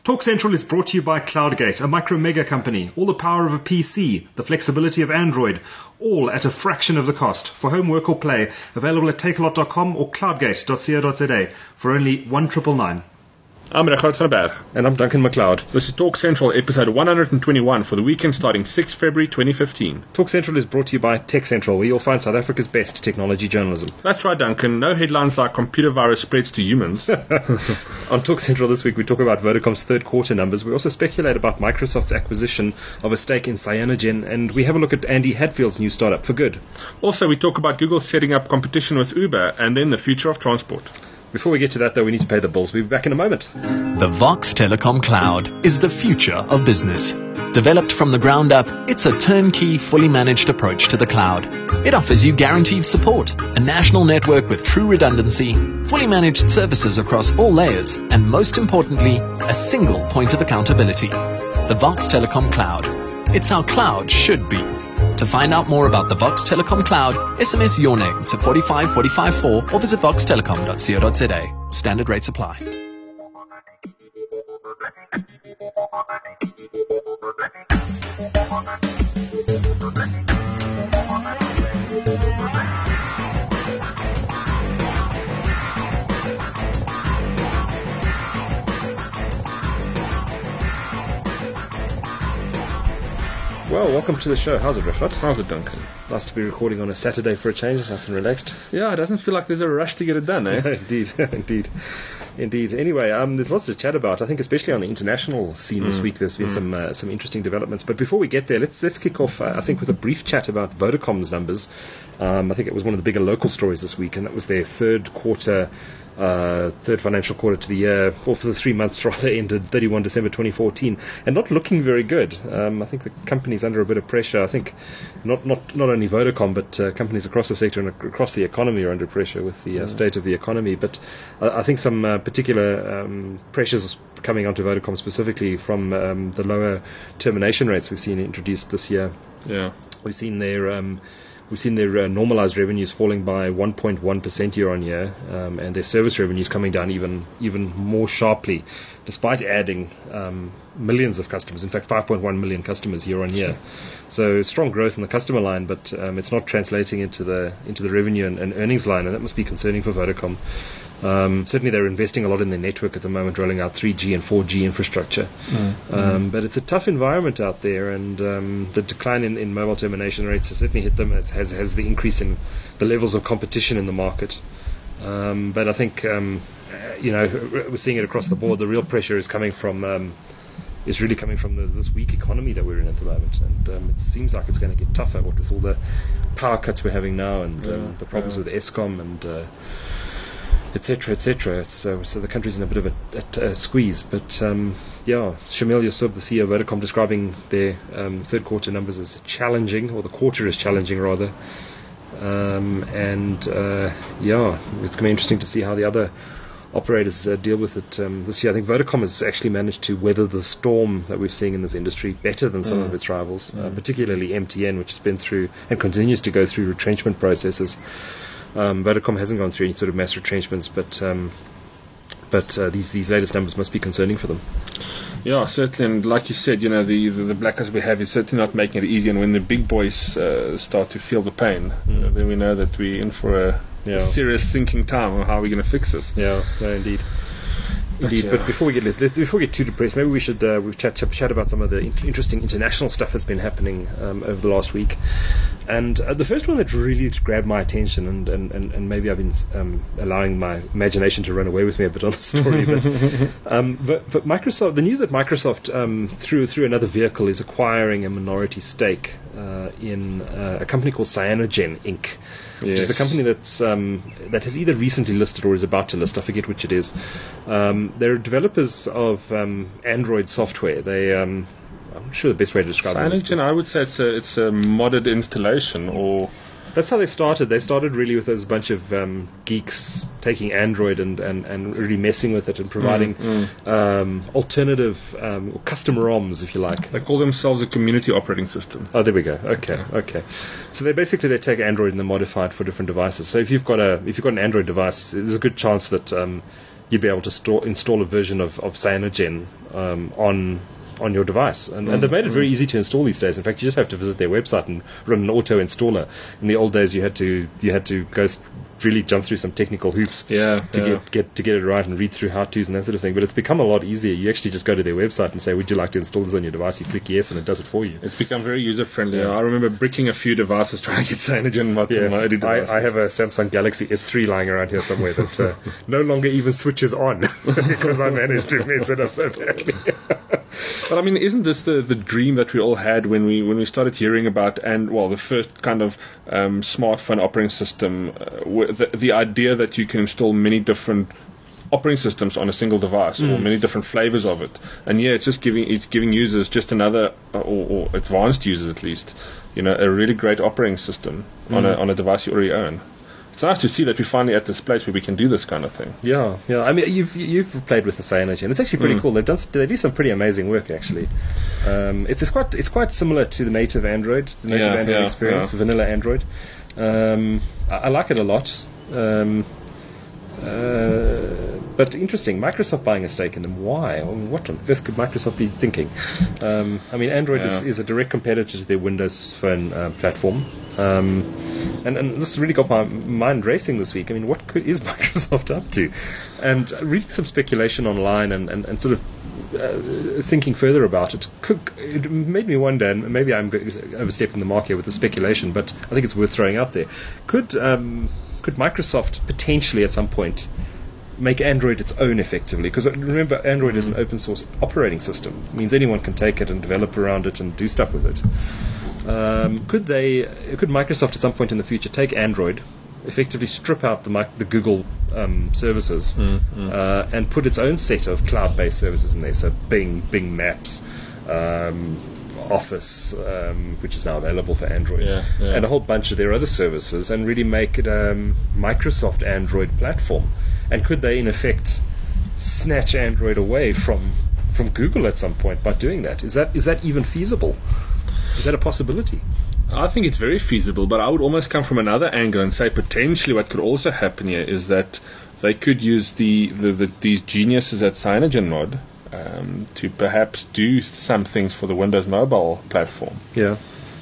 Talk Central is brought to you by CloudGate, a micro-mega company. All the power of a PC, the flexibility of Android, all at a fraction of the cost. For home, work or play, available at takealot.com or cloudgate.co.za for only $1,999. I'm Regardt van der Berg. And I'm Duncan McLeod. This is Talk Central, episode 121 for the weekend starting 6 February 2015. Talk Central is brought to you by Tech Central, where you'll find South Africa's best technology journalism. That's right, Duncan. No headlines like computer virus spreads to humans. On Talk Central this week, we talk about Vodacom's third quarter numbers. We also speculate about Microsoft's acquisition of a stake in Cyanogen, and we have a look at Andy Hadfield's new startup, For Good. Also, we talk about Google setting up competition with Uber and then the future of transport. Before we get to that, though, we need to pay the bills. We'll be back in a moment. The Vox Telecom Cloud is the future of business. Developed from the ground up, it's a turnkey, fully managed approach to the cloud. It offers you guaranteed support, a national network with true redundancy, fully managed services across all layers, and most importantly, a single point of accountability. The Vox Telecom Cloud. It's how cloud should be. To find out more about the Vox Telecom Cloud, SMS your name to 45454 or visit voxtelecom.co.za. Standard rates apply. Well, welcome to the show. How's it, Regardt? How's it, Duncan? Nice to be recording on a Saturday for a change. Nice and relaxed. Yeah, it doesn't feel like there's a rush to get it done, eh? Indeed. Anyway, there's lots to chat about. I think especially on the international scene this week, there's been some interesting developments. But before we get there, let's kick off, I think, with a brief chat about Vodacom's numbers. I think it was one of the bigger local stories this week, and that was their third financial quarter to the year, or for the 3 months rather, ended 31 December 2014, and not looking very good. I think the company's under a bit of pressure. I think not only Vodacom, but companies across the sector and across the economy are under pressure with the state of the economy. But I think some particular pressures coming onto Vodacom specifically from the lower termination rates we've seen introduced this year. Yeah, we've seen their normalized revenues falling by 1.1% year on year, and their service revenues coming down even more sharply, despite adding millions of customers. In fact, 5.1 million customers year on year. So strong growth in the customer line, but it's not translating into the revenue and earnings line, and that must be concerning for Vodacom. Certainly they're investing a lot in their network at the moment, rolling out 3G and 4G infrastructure. But it's a tough environment out there, and the decline in mobile termination rates has certainly hit them, as has the increase in the levels of competition in the market. But I think, we're seeing it across the board. The real pressure is coming from this weak economy that we're in at the moment, and it seems like it's going to get tougher with all the power cuts we're having now, and the problems with Eskom and etc. So the country's in a bit of a squeeze. But Shamil Yousub, the CEO of Vodacom, describing their third quarter numbers as challenging, or the quarter is challenging rather. It's going to be interesting to see how the other operators deal with it this year. I think Vodacom has actually managed to weather the storm that we're seeing in this industry better than some of its rivals, particularly MTN, which has been through and continues to go through retrenchment processes. Vodacom hasn't gone through any sort of mass retrenchments, but these latest numbers must be concerning for them. Yeah, certainly, and like you said, the blackouts we have is certainly not making it easy, and when the big boys start to feel the pain, then we know that we're in for a serious thinking time on how we're going to fix this. Yeah, no, indeed. But before we get too depressed, maybe we should chat about some of the interesting international stuff that's been happening over the last week. And the first one that really grabbed my attention, and maybe I've been allowing my imagination to run away with me a bit on the story, but Microsoft, the news that Microsoft through another vehicle is acquiring a minority stake in a company called Cyanogen Inc., which is the company that has either recently listed or is about to list. I forget which it is. They're developers of Android software. I'm not sure the best way to describe it. Cyanogen, I would say it's a modded installation, or that's how they started. They started really with a bunch of geeks taking Android and really messing with it and providing alternative custom ROMs, if you like. They call themselves a community operating system. Oh, there we go. Okay. So they take Android and they modify it for different devices. So if you've got an Android device, there's a good chance that you'd be able to install a version of Cyanogen on your device. And they've made it very easy to install these days. In fact, you just have to visit their website and run an auto installer. In the old days, you had to go really jump through some technical hoops to get it right and read through how-tos and that sort of thing. But it's become a lot easier. You actually just go to their website and say, would you like to install this on your device? You click yes, and it does it for you. It's become very user-friendly. Yeah. I remember bricking a few devices trying to get Cyanogen on my early devices. I have a Samsung Galaxy S3 lying around here somewhere that no longer even switches on because I managed to mess it up so badly. But I mean, isn't this the dream that we all had when we started hearing about the first kind of smartphone operating system, the idea that you can install many different operating systems on a single device or many different flavors of it, and it's just giving users just another or advanced users at least, a really great operating system on a device you already own. It's nice to see that we're finally at this place where we can do this kind of thing. Yeah. I mean, you've played with the Cyanogen. It's actually pretty cool. They do some pretty amazing work actually. It's quite similar to the native Android, experience, vanilla Android. I like it a lot. But interesting, Microsoft buying a stake in them. Why? I mean, what on earth could Microsoft be thinking? I mean, Android is a direct competitor to their Windows Phone platform. And this really got my mind racing this week. I mean, what is Microsoft up to? And reading some speculation online and sort of thinking further about it, it made me wonder, and maybe I'm overstepping the mark here with the speculation, but I think it's worth throwing out there. Could Microsoft potentially at some point make Android its own effectively? Because remember, Android is an open source operating system. It means anyone can take it and develop around it and do stuff with it. Could Microsoft at some point in the future take Android, effectively strip out the Google services, and put its own set of cloud-based services in there? So Bing Maps, Office, which is now available for Android, and a whole bunch of their other services, and really make it a Microsoft Android platform. And could they, in effect, snatch Android away from Google at some point by doing that? Is that even feasible? Is that a possibility? I think it's very feasible, but I would almost come from another angle and say potentially what could also happen here is that they could use these geniuses at CyanogenMod to perhaps do some things for the Windows Mobile platform. Yeah.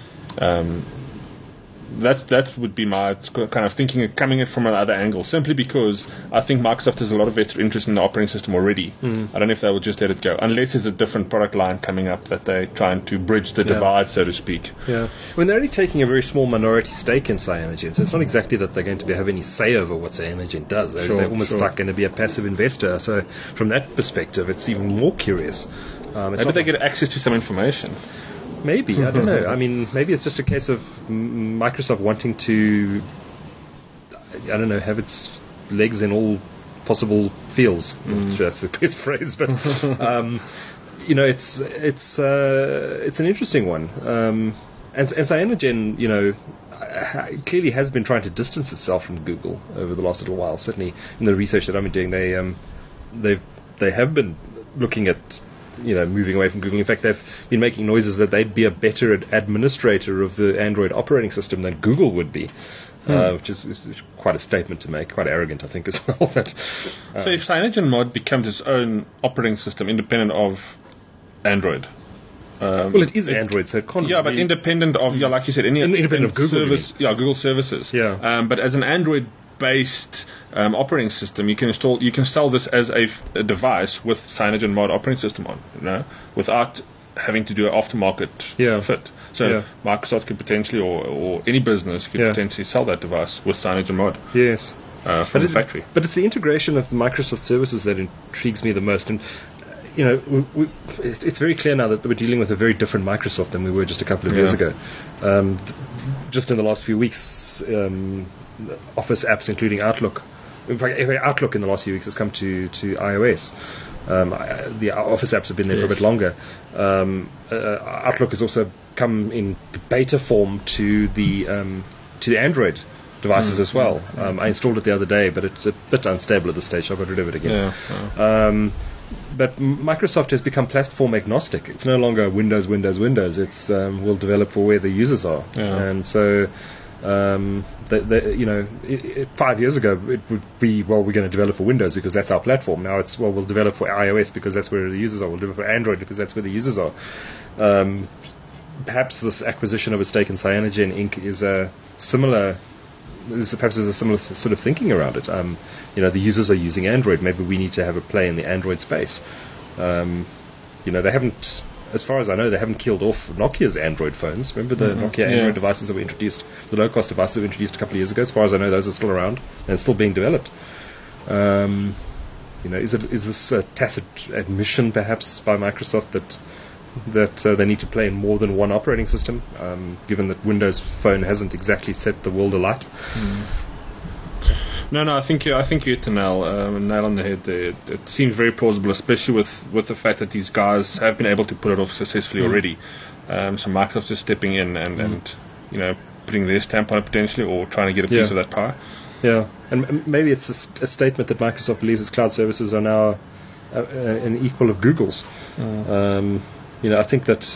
That would be my kind of thinking, coming at from another angle, simply because I think Microsoft has a lot of interest in the operating system already. I don't know if they will just let it go, unless there's a different product line coming up that they're trying to bridge the divide, so to speak. Yeah. When they're only taking a very small minority stake in Cyanogen, so it's not exactly that they're going to have any say over what Cyanogen does. They're almost like going to be a passive investor. So from that perspective, it's even more curious. Maybe they get access to some information. Maybe, I don't know. I mean, maybe it's just a case of Microsoft wanting to, I don't know, have its legs in all possible fields. I'm sure that's the best phrase, but it's an interesting one. And Cyanogen, clearly has been trying to distance itself from Google over the last little while. Certainly, in the research that I've been doing, they have been looking at moving away from Google. In fact, they've been making noises that they'd be a better administrator of the Android operating system than Google would be, which is quite a statement to make, quite arrogant, I think, as well. But, so if CyanogenMod becomes its own operating system independent of Android, well, it is Android, so it can't. Yeah, but independent of, like you said, independent of Google service. Yeah, Google services. Yeah. But as an Android-based operating system, you can sell this as a device with CyanogenMod operating system on, without having to do an aftermarket fit. So Microsoft could potentially, or any business could potentially sell that device with CyanogenMod. Yes. From the factory. But it's the integration of the Microsoft services that intrigues me the most. And it's very clear now that we're dealing with a very different Microsoft than we were just a couple of years ago. Just in the last few weeks, Office apps, including Outlook. In fact, Outlook in the last few weeks has come to iOS. The Office apps have been there for a bit longer. Outlook has also come in beta form to the Android devices as well. I installed it the other day, but it's a bit unstable at this stage, so I got rid of it again. But Microsoft has become platform agnostic. It's no longer Windows. It's will develop for where the users are. And so 5 years ago it would be, well, we're going to develop for Windows because that's our platform. Now it's, well, we'll develop for iOS because that's where the users are. We'll develop for Android because that's where the users are. Perhaps this acquisition of a stake in Cyanogen Inc. is a similar sort of thinking around it. The users are using Android. Maybe we need to have a play in the Android space. They haven't, as far as I know, they haven't killed off Nokia's Android phones. Remember the Nokia Android devices that were introduced, the low-cost devices that were introduced a couple of years ago? As far as I know, those are still around and still being developed. Is this a tacit admission, perhaps, by Microsoft that they need to play in more than one operating system, given that Windows Phone hasn't exactly set the world alight? No, I think you hit the nail on the head there. It seems very plausible, especially with the fact that these guys have been able to pull it off successfully already. So Microsoft's just stepping in and putting their stamp on it potentially, or trying to get a piece of that pie. Yeah, and maybe it's a statement that Microsoft believes its cloud services are now an equal of Google's. I think that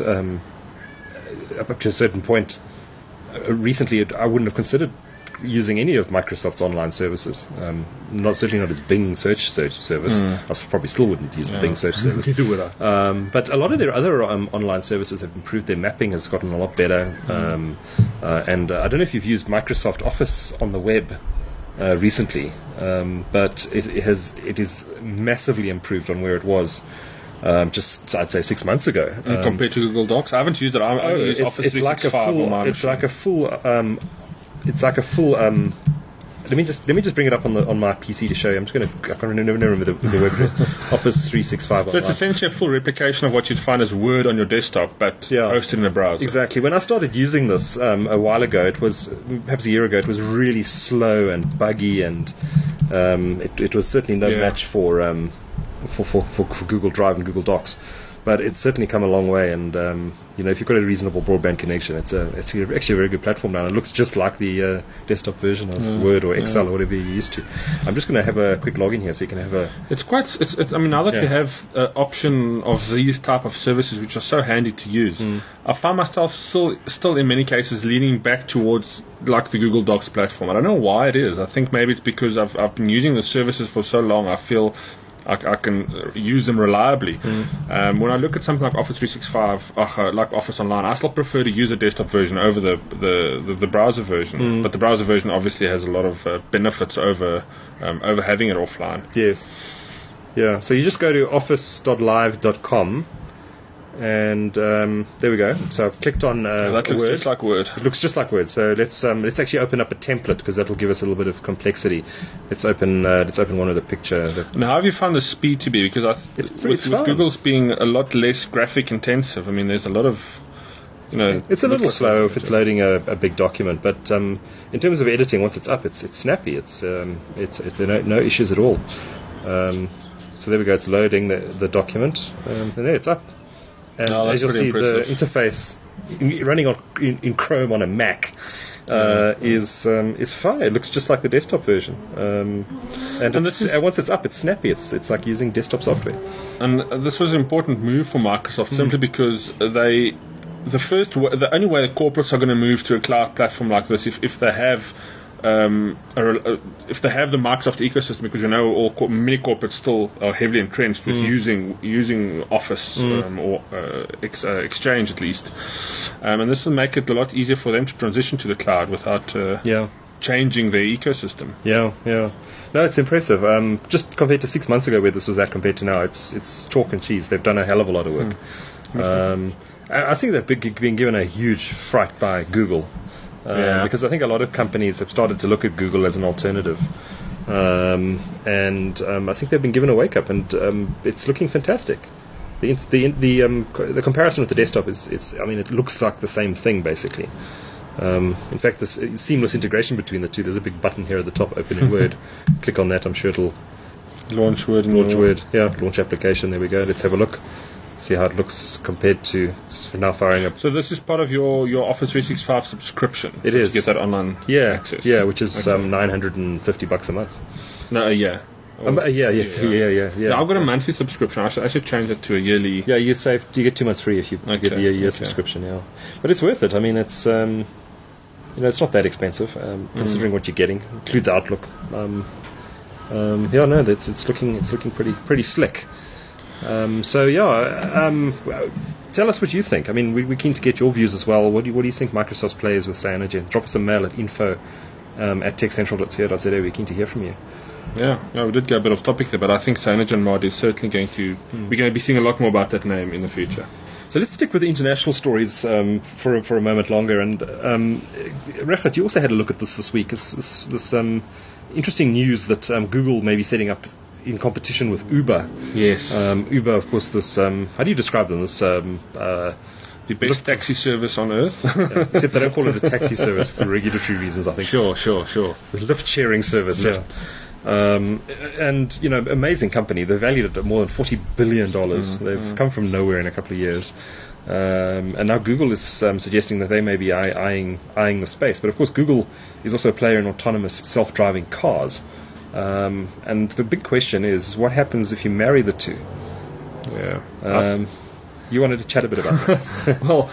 up to a certain point, recently I wouldn't have considered using any of Microsoft's online services. Certainly not its Bing search service. I probably still wouldn't use the Bing search service. Neither would I. But a lot of their other online services have improved. Their mapping has gotten a lot better. And I don't know if you've used Microsoft Office on the web recently, but it is massively improved on where it was. I'd say 6 months ago. Compared to Google Docs, I haven't used it. I use Office 365 on my machine. It's like a full. Let me just bring it up on my PC to show you. I can't remember the web address. Office 365. So it's essentially a full replication of what you'd find as Word on your desktop, but hosted in a browser. Exactly. When I started using this a while ago, it was perhaps a year ago. It was really slow and buggy, and it was certainly no match for Google Drive and Google Docs. But it's certainly come a long way, and if you've got a reasonable broadband connection, it's actually a very good platform now. It looks just like the desktop version of Word or Excel or whatever you're used to. I'm just going to have a quick login here so you can have a. Now that we have an option of these type of services which are so handy to use, I find myself still in many cases leaning back towards like the Google Docs platform. I don't know why it is. I think maybe it's because I've been using the services for so long. I feel I can use them reliably. When I look at something like Office 365, like Office Online, I still prefer to use a desktop version over the browser version. But the browser version obviously has a lot of benefits over having it offline. Yes. Yeah. So you just go to office.live.com. And there we go. So I've clicked on that looks Word. Just like Word. It looks just like Word. So let's actually open up a template because that'll give us a little bit of complexity. Let's open one of the picture. Now, how have you found the speed to be? Because with Google's being a lot less graphic intensive. I mean, there's a lot of it's a little slow if it's loading a big document, but in terms of editing, once it's up, it's snappy. There are no issues at all. So there we go. It's loading the document, and there it's up. And as you'll see, impressive. The interface running in Chrome on a Mac is fine. It looks just like the desktop version. And once it's up, it's snappy. It's like using desktop software. And this was an important move for Microsoft simply because the only way that corporates are going to move to a cloud platform like this if they have if they have the Microsoft ecosystem, because many corporates still are heavily entrenched with using Office or Exchange at least, and this will make it a lot easier for them to transition to the cloud without changing their ecosystem. No, it's impressive. Just compared to 6 months ago where this was at compared to now, it's chalk and cheese. They've done a hell of a lot of work. I think they've been given a huge fright by Google. Because I think a lot of companies have started to look at Google as an alternative, and I think they've been given a wake up, and it's looking fantastic. The comparison with the desktop is it looks like the same thing basically. In fact, this seamless integration between the two. There's a big button here at the top, open in Word. Click on that. I'm sure it'll launch Word. Launch application. There we go. Let's have a look. See how it looks compared to now firing up. So this is part of your Office 365 subscription. It is. To get that online access. Yeah, which is $950 a month. No, a year. Yeah. I've got a monthly subscription. I should change it to a yearly. Yeah, you get 2 months free if you get the year subscription. Yeah, but it's worth it. I mean, it's it's not that expensive considering what you're getting. Includes Outlook. It's looking pretty slick. Tell us what you think. I mean, we're keen to get your views as well. What do you think Microsoft's play is with Cyanogen? Drop us a mail at info@techcentral.co.za. We're keen to hear from you. Yeah, we did get a bit off topic there, but I think CyanogenMod is certainly we're going to be seeing a lot more about that name in the future. So let's stick with the international stories for a moment longer. And Regardt, you also had a look at this week. This interesting news that Google may be setting up in competition with Uber. Yes. Uber, of course, this, how do you describe them? This, the best taxi service on earth. Yeah, except they don't call it a taxi service for regulatory reasons, I think. Sure. The lift sharing service, yeah. And, amazing company. They're valued at more than $40 billion. They've come from nowhere in a couple of years. And now Google is suggesting that they may be eyeing the space. But, of course, Google is also a player in autonomous self-driving cars. And the big question is, what happens if you marry the two? Yeah. You wanted to chat a bit about this. Well,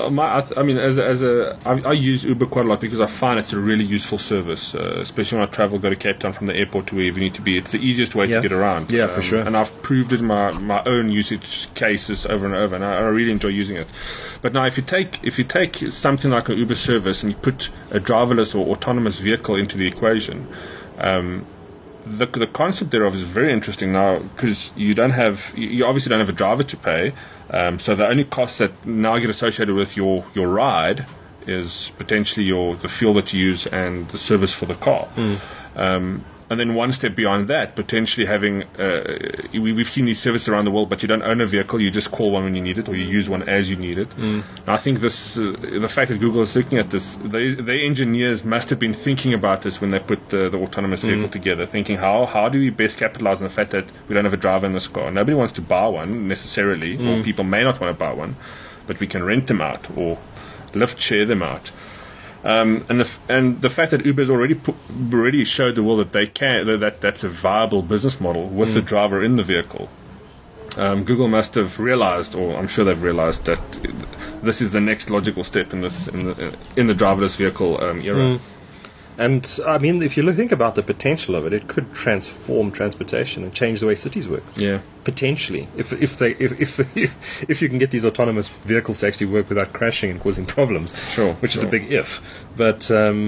I use Uber quite a lot because I find it's a really useful service, especially when I go to Cape Town from the airport to wherever you need to be. It's the easiest way to get around. Yeah, for sure. And I've proved it in my own usage cases over and over, and I really enjoy using it. But now, if you take something like an Uber service and you put a driverless or autonomous vehicle into the equation, the concept thereof is very interesting now because you obviously don't have a driver to pay, so the only costs that now get associated with your ride is potentially the fuel that you use and the service for the car. And then one step beyond that, potentially having we've seen these services around the world, but you don't own a vehicle, you just call one when you need it, or you use one as you need it. I think this the fact that Google is looking at this, their engineers must have been thinking about this when they put the autonomous vehicle together, thinking how do we best capitalize on the fact that we don't have a driver in this car. Nobody wants to buy one necessarily, or people may not want to buy one, but we can rent them out or lift share them out. And the fact that Uber's already showed the world that they can, that's a viable business model with the driver in the vehicle. Google must have realized, or I'm sure they've realized, that this is the next logical step in the driverless vehicle era. And I mean, if you think about the potential of it, it could transform transportation and change the way cities work. Yeah, potentially, if you can get these autonomous vehicles to actually work without crashing and causing problems. Sure, which is a big if. But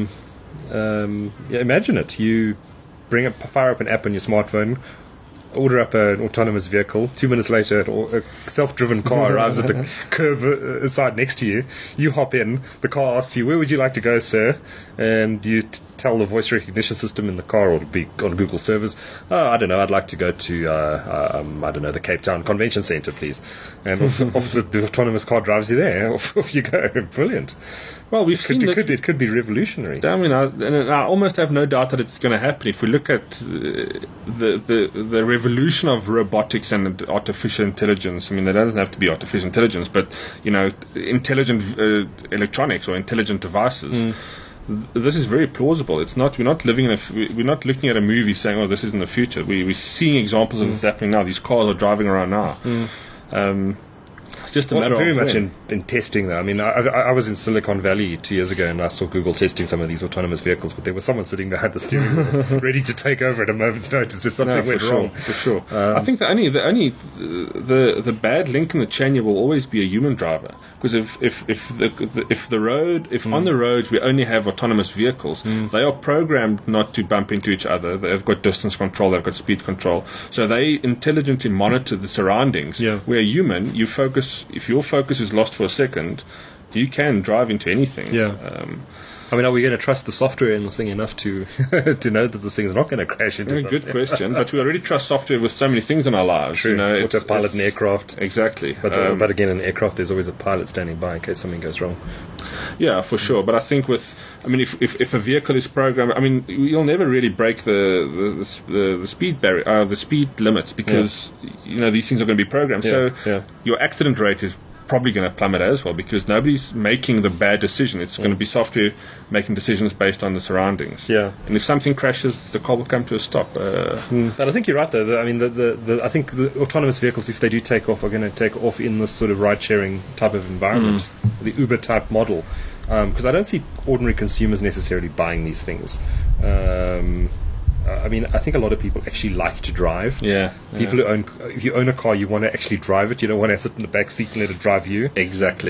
imagine it. You fire up an app on your smartphone, order up an autonomous vehicle. 2 minutes later, a self-driven car arrives at the curb side next to you. You hop in. The car asks you, "Where would you like to go, sir?" And you tell the voice recognition system in the car, or to be on Google servers, I don't know, I'd like to go to the Cape Town Convention Centre, please. And off the autonomous car drives you there. Off you go. Brilliant. Well, we've seen this. It could be revolutionary. I mean, I almost have no doubt that it's going to happen. If we look at the revolution of robotics and artificial intelligence, I mean, it doesn't have to be artificial intelligence, but intelligent electronics or intelligent devices. This is very plausible. We're not looking at a movie saying, "Oh, this is in the future." We're seeing examples of this happening now. These cars are driving around now. It's just a matter very of much in testing, though. I mean, I was in Silicon Valley 2 years ago, and I saw Google testing some of these autonomous vehicles, but there was someone sitting behind the steering wheel, ready to take over at a moment's notice if something went wrong. For sure. I think the bad link in the chain here will always be a human driver, because if on the roads we only have autonomous vehicles, they are programmed not to bump into each other. They've got distance control, they've got speed control, so they intelligently monitor the surroundings. Yeah. Where human, if your focus is lost for a second, you can drive into anything. Yeah. I mean, are we going to trust the software in this thing enough to to know that this thing is not going to crash into something? Good question, but we already trust software with so many things in our lives. True. It's a pilot in aircraft. Exactly. But again, in an aircraft, there's always a pilot standing by in case something goes wrong. Yeah, for sure. But I think if a vehicle is programmed, I mean, you'll never really break the speed barrier, the speed limits, because these things are going to be programmed. Yeah. So your accident rate is probably going to plummet as well, because nobody's making the bad decision. It's going to be software making decisions based on the surroundings. Yeah. And if something crashes, the car will come to a stop. But I think you're right, though. I mean, I think the autonomous vehicles, if they do take off, are going to take off in this sort of ride-sharing type of environment, the Uber-type model. because I don't see ordinary consumers necessarily buying these things. I mean, I think a lot of people actually like to drive. Yeah. People who if you own a car, you want to actually drive it. You don't want to sit in the back seat and let it drive you. Exactly.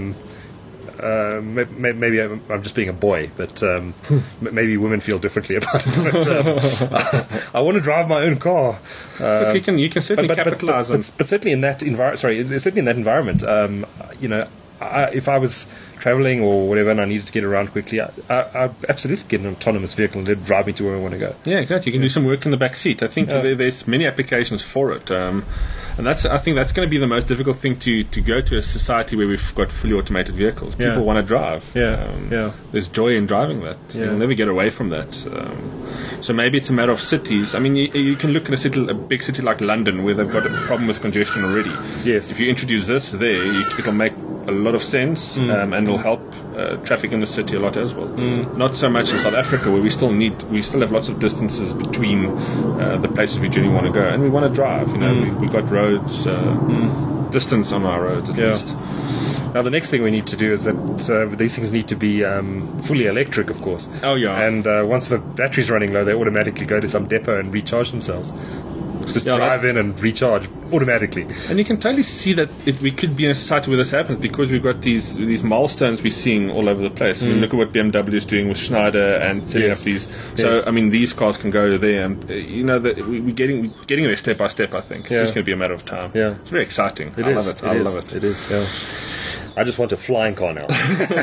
Maybe I'm just being a boy, but maybe women feel differently about it. But, I want to drive my own car. Look, you can certainly capitalize on. But certainly in that environment, you know, if I was traveling or whatever and I needed to get around quickly, I'd absolutely get an autonomous vehicle and let it drive me to where I want to go. Yeah, exactly. You can do some work in the back seat. I think there's many applications for it. And I think that's going to be the most difficult thing to go to a society where we've got fully automated vehicles. People want to drive. There's joy in driving that. You'll never get away from that. So maybe it's a matter of cities. I mean, you can look at a big city like London where they've got a problem with congestion already. Yes. If you introduce this there, it'll make a lot of sense, and it'll help traffic in the city a lot as well. Not so much in South Africa, where we still have lots of distances between the places we generally want to go, and we want to drive. You know, we've got roads, distance on our roads at least. Now the next thing we need to do is that these things need to be fully electric, of course. Oh yeah. And once the battery's running low, they automatically go to some depot and recharge themselves. Just drive in and recharge automatically. And you can totally see that we could be in a society where this happens, because we've got these milestones we're seeing all over the place. I mean, look at what BMW is doing with Schneider and setting up these. So, I mean, these cars can go there, and you know, we're getting there step by step. I think it's just going to be a matter of time. Yeah, it's very exciting. I love it. I love it. It is. Yeah. I just want a flying car now.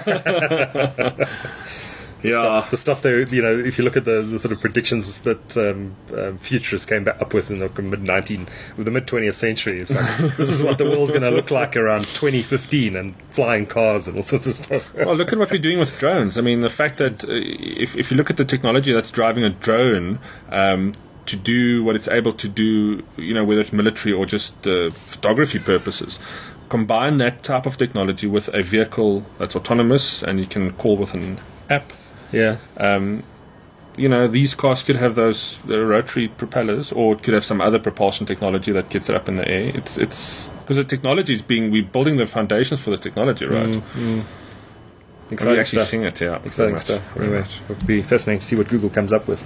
The stuff there, you know, if you look at the sort of predictions that futurists came back up with in the mid-20th century, it's like, this is what the world's going to look like around 2015, and flying cars and all sorts of stuff. Well, look at what we're doing with drones. I mean, the fact that if you look at the technology that's driving a drone to do what it's able to do, you know, whether it's military or just photography purposes, combine that type of technology with a vehicle that's autonomous and you can call with an app. Yeah. You know, these cars could have those rotary propellers, or it could have some other propulsion technology that gets it up in the air. It's because the technology is we're building the foundations for this technology, right? Exciting we're actually stuff. seeing it, yeah. Exciting stuff. Anyway, it'll be fascinating to see what Google comes up with.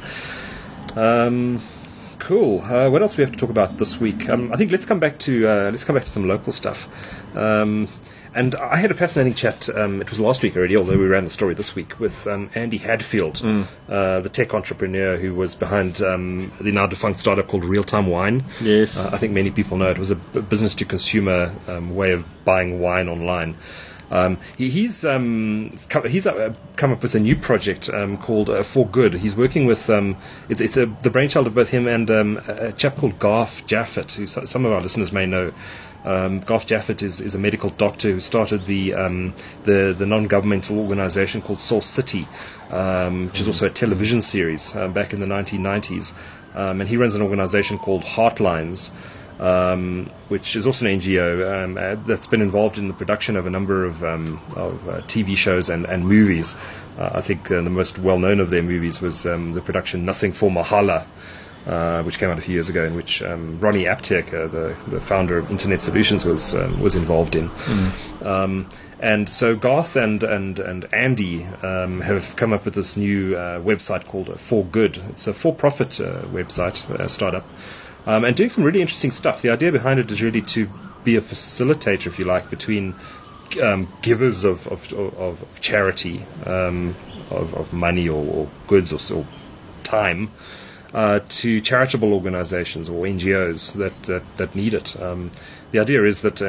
Cool. What else do we have to talk about this week? I think let's come back to some local stuff. And I had a fascinating chat, it was last week already, although we ran the story this week, with Andy Hadfield, the tech entrepreneur who was behind the now defunct startup called Real Time Wine. Yes. I think many people know it was a business-to-consumer way of buying wine online. He's come up with a new project called For Good. He's working with it's the brainchild of both him and a chap called Garth Jaffet, who some of our listeners may know. Garth Jaffet is a medical doctor who started the non-governmental organization called Soul City, which is also a television series back in the 1990s, and he runs an organization called Heartlines, which is also an NGO that's been involved in the production of a number of TV shows and movies. I think the most well-known of their movies was the production Nothing for Mahala, which came out a few years ago, in which Ronnie Aptek, the founder of Internet Solutions, was involved in. And so Garth and Andy have come up with this new website called For Good. It's a for-profit website, startup, and doing some really interesting stuff. The idea behind it is really to be a facilitator, if you like, between givers of charity, of money or goods or time, to charitable organizations or NGOs that need it. The idea is that,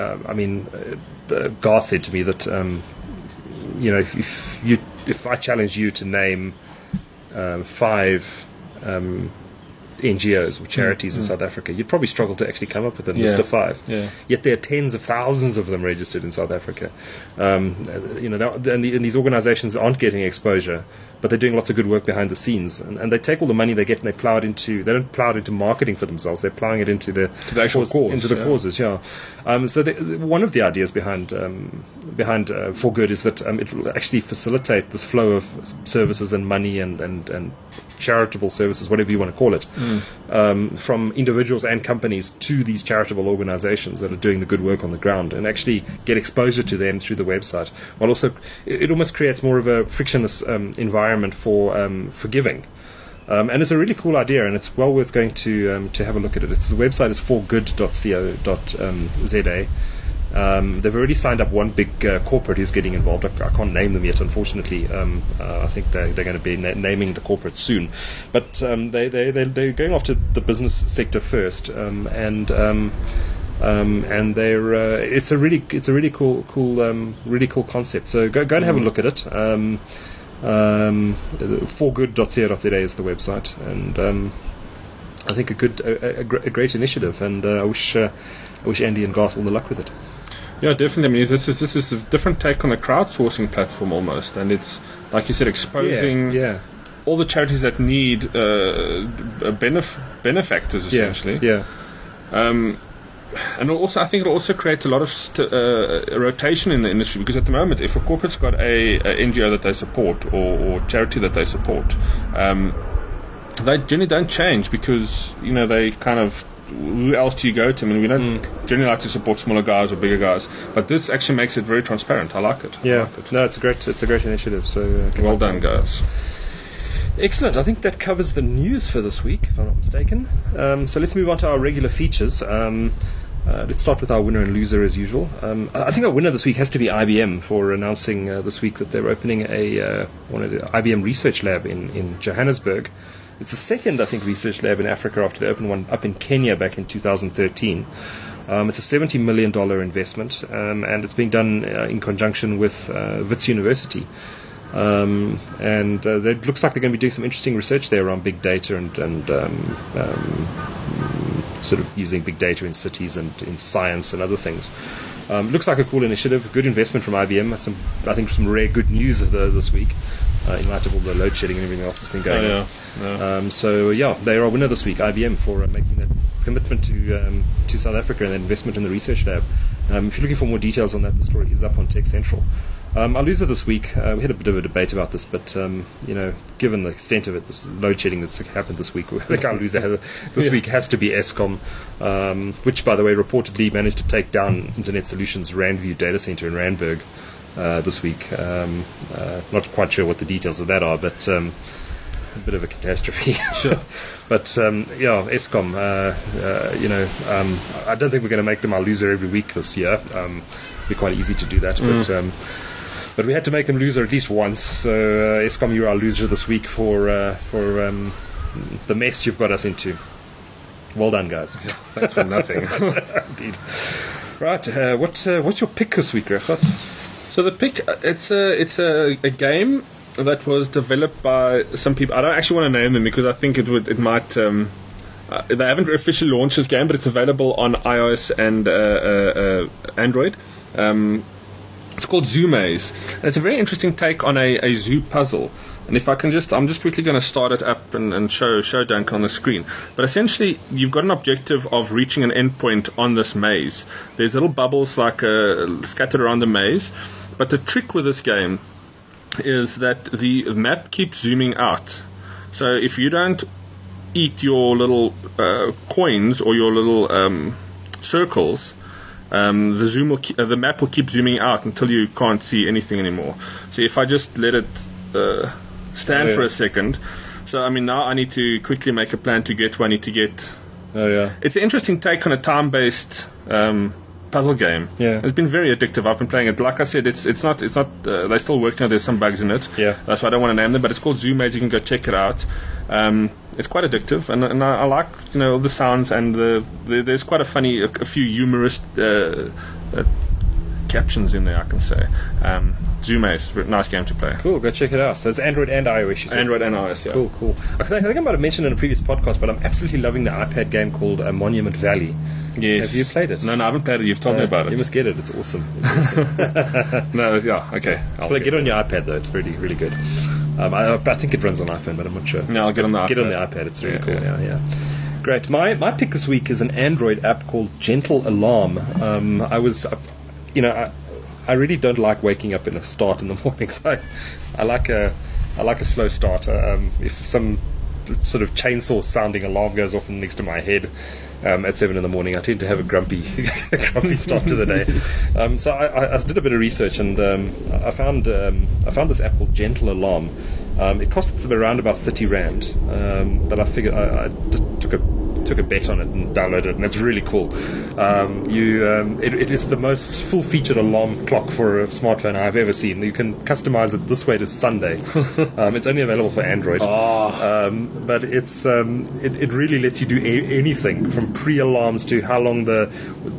Garth said to me that, if I challenge you to name 5 NGOs or charities in South Africa, you'd probably struggle to actually come up with a list of 5. Yeah. Yet there are tens of thousands of them registered in South Africa. And these organizations aren't getting exposure, but they're doing lots of good work behind the scenes. And they take all the money they get and they don't plow it into marketing for themselves. They're plowing it into the actual cause, into the causes. Yeah. So one of the ideas behind For Good is that it will actually facilitate this flow of services and money and charitable services, whatever you want to call it, from individuals and companies to these charitable organizations that are doing the good work on the ground, and actually get exposure to them through the website. While also, it almost creates more of a frictionless environment for giving. And it's a really cool idea, and it's well worth going to have a look at it. The website is forgood.co.za. They've already signed up one big corporate who's getting involved. I can't name them yet, unfortunately. I think they're going to be naming the corporate soon. But they're going after the business sector first, and they're it's a really cool concept. So go and have a look at it. Forgood.co.za is the website, and I think a great initiative, and I wish Andy and Garth all the luck with it. Yeah, definitely. I mean, this is a different take on a crowdsourcing platform almost, and it's, like you said, exposing all the charities that need benefactors essentially. And also, I think it'll also create a lot of rotation in the industry, because at the moment, if a corporate's got a NGO that they support or charity that they support, they generally don't change, because they kind of, who else do you go to? I mean, we don't generally like to support smaller guys or bigger guys, but this actually makes it very transparent. I like it. Yeah, no, it's a great initiative. So well done, guys. Excellent. I think that covers the news for this week, if I'm not mistaken. So let's move on to our regular features. Let's start with our winner and loser as usual. I think our winner this week has to be IBM for announcing this week that they're opening one of the IBM Research Lab in Johannesburg. It's the second, I think, research lab in Africa after they opened one up in Kenya back in 2013. It's a $70 million investment, and it's being done in conjunction with Wits University. And it looks like they're going to be doing some interesting research there around big data and sort of using big data in cities and in science and other things. Looks like a cool initiative, good investment from IBM. I think some rare good news this week, in light of all the load shedding and everything else that's been going on. So they are a winner this week, IBM, for making that commitment to South Africa and that investment in the research lab. If you're looking for more details on that, the story is up on Tech Central. Our loser this week, we had a bit of a debate about this, but given the extent of it, this load shedding that's happened this week, I think our loser this week has to be Eskom, which, by the way, reportedly managed to take down Internet Solutions' Randview data center in Randburg this week. Not quite sure what the details of that are, but a bit of a catastrophe. Sure. But Eskom, I don't think we're going to make them our loser every week this year. It'd be quite easy to do that, but we had to make them loser at least once. So Eskom, you're our loser this week for the mess you've got us into. Well done, guys. Yeah, thanks for nothing. Indeed. Right, what's your pick this week, Regardt? So the pick, it's a game that was developed by some people. I don't actually want to name them because I think it might. They haven't officially launched this game, but it's available on iOS and Android. It's called Zoo Maze, and it's a very interesting take on a zoo puzzle. And if I can I'm just quickly going to start it up and show Duncan on the screen. But essentially, you've got an objective of reaching an endpoint on this maze. There's little bubbles scattered around the maze. But the trick with this game is that the map keeps zooming out. So if you don't eat your little coins or your little circles, the map will keep zooming out until you can't see anything anymore. So if I just let it stand for a second, so I mean now I need to quickly make a plan to get where I need to get. It's an interesting take on a time-based puzzle game. It's been very addictive. I've been playing it. Like I said, it's not they're still working on it. There's some bugs in it. That's why I don't want to name them, but it's called Zoo Maze. You can go check it out. It's quite addictive, and I like all the sounds, and there's quite a few humorous captions in there, I can say. Zoo Maze, nice game to play. Cool, go check it out. So it's Android and iOS. Android and iOS, yeah. Cool. I think I might have mentioned in a previous podcast, but I'm absolutely loving the iPad game called Monument Valley. Yes. Have you played it? No, I haven't played it. You've told me about it. You must get it. It's awesome. Okay. Get it on your iPad, though. It's really, really good. I think it runs on iPhone, but I'm not sure. No, I'll get on the iPad. Get on the iPad. It's really cool. Yeah. Great. My pick this week is an Android app called Gentle Alarm. I really don't like waking up in the mornings. I like a slow start. If some sort of chainsaw sounding alarm goes off next to my head at 7 a.m, I tend to have a grumpy start to the day. So I did a bit of research, and I found this app called Gentle Alarm. It costs around about 30 rand, but I figured I just took a bet on it and downloaded it, and it's really cool. It is the most full-featured alarm clock for a smartphone I've ever seen. You can customize it this way to Sunday. It's only available for Android, but it really lets you do anything from pre-alarms to how long the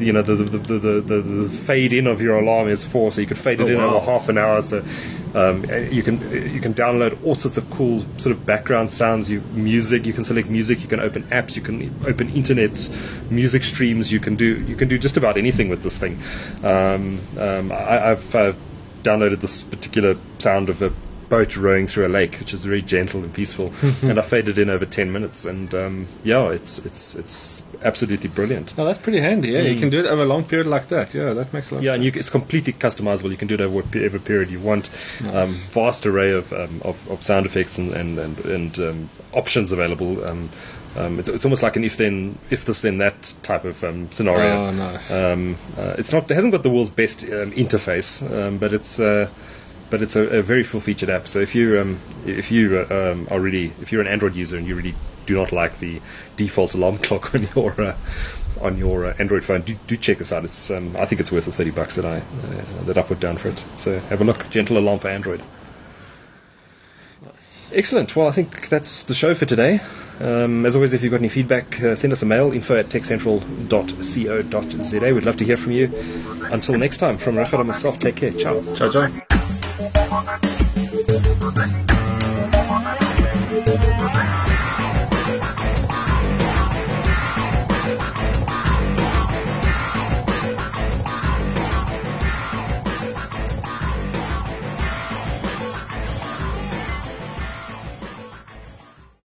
fade in of your alarm is for. So you could fade it in over half an hour. So you can download all sorts of cool sort of background sounds, music. You can select music. You can open apps. You can open internet music streams. You can do just about anything with this thing. I've downloaded this particular sound of a boat rowing through a lake, which is very gentle and peaceful, and I faded in over 10 minutes, and it's absolutely brilliant. Oh, that's pretty handy. Yeah, you can do it over a long period like that. Yeah, that makes a lot of sense. And it's completely customizable. You can do it over whatever period you want. Nice. Vast array of sound effects and options available. It's almost like an if this then that type of scenario. Oh, nice. It hasn't got the world's best interface, but it's a very full-featured app. So if you're an Android user and you really do not like the default alarm clock on your Android phone, do check this out. It's I think it's worth the $30 that I put down for it. So have a look. Gentle Alarm for Android. Excellent. Well, I think that's the show for today. As always, if you've got any feedback, send us a mail, info@techcentral.co.za. We'd love to hear from you. Until next time, from Rachel and myself, take care. Ciao. Ciao, ciao.